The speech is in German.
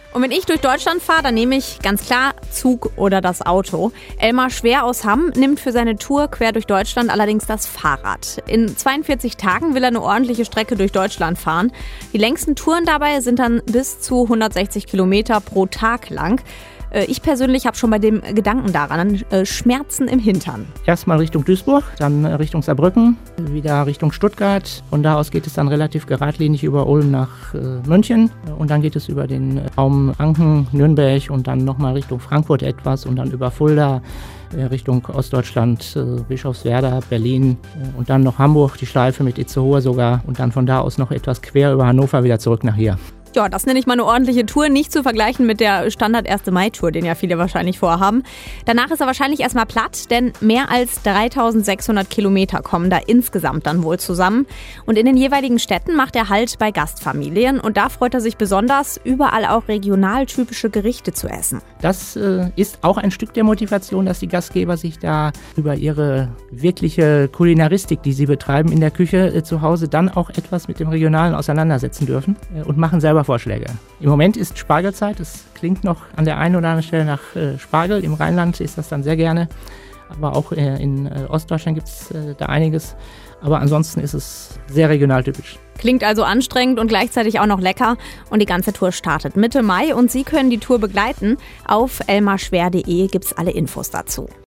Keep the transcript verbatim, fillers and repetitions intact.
Und wenn ich durch Deutschland fahre, dann nehme ich ganz klar Zug oder das Auto. Elmar Schwer aus Hamm nimmt für seine Tour quer durch Deutschland allerdings das Fahrrad. In zweiundvierzig Tagen will er eine ordentliche Strecke durch Deutschland fahren. Die längsten Touren dabei sind dann bis zu hundertsechzig Kilometer pro Tag lang. Ich persönlich habe schon bei dem Gedanken daran äh, Schmerzen im Hintern. Erstmal Richtung Duisburg, dann Richtung Saarbrücken, wieder Richtung Stuttgart. Von da aus geht es dann relativ geradlinig über Ulm nach äh, München. Und dann geht es über den Raum Franken, Nürnberg und dann nochmal Richtung Frankfurt etwas und dann über Fulda äh, Richtung Ostdeutschland, äh, Bischofswerda, Berlin äh, und dann noch Hamburg, die Schleife mit Itzehoe sogar. Und dann von da aus noch etwas quer über Hannover wieder zurück nach hier. Ja, das nenne ich mal eine ordentliche Tour, nicht zu vergleichen mit der Standard erste Mai-Tour, den ja viele wahrscheinlich vorhaben. Danach ist er wahrscheinlich erstmal platt, denn mehr als dreitausendsechshundert Kilometer kommen da insgesamt dann wohl zusammen. Und in den jeweiligen Städten macht er Halt bei Gastfamilien und da freut er sich besonders, überall auch regional typische Gerichte zu essen. Das äh, ist auch ein Stück der Motivation, dass die Gastgeber sich da über ihre wirkliche Kulinaristik, die sie betreiben in der Küche äh, zu Hause, dann auch etwas mit dem Regionalen auseinandersetzen dürfen äh, und machen selber Vorschläge. Im Moment ist Spargelzeit, es klingt noch an der einen oder anderen Stelle nach äh, Spargel. Im Rheinland ist das dann sehr gerne, aber auch äh, in äh, Ostdeutschland gibt es äh, da einiges. Aber ansonsten ist es sehr regionaltypisch. Klingt also anstrengend und gleichzeitig auch noch lecker. Und die ganze Tour startet Mitte Mai und Sie können die Tour begleiten. Auf elmarschwer punkt de gibt es alle Infos dazu.